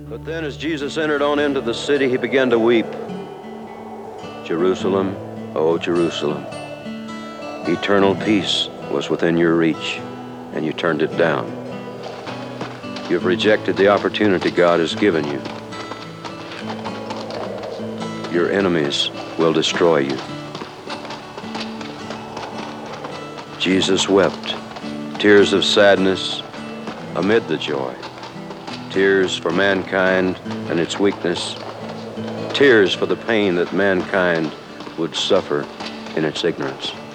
But then as Jesus entered on into the city, he began to weep. Jerusalem, oh Jerusalem, eternal peace was within your reach, and you turned it down. You've rejected the opportunity God has given you. Your enemies will destroy you. Jesus wept, tears of sadness amid the joy, tears for mankind and its weakness, tears for the pain that mankind would suffer in its ignorance.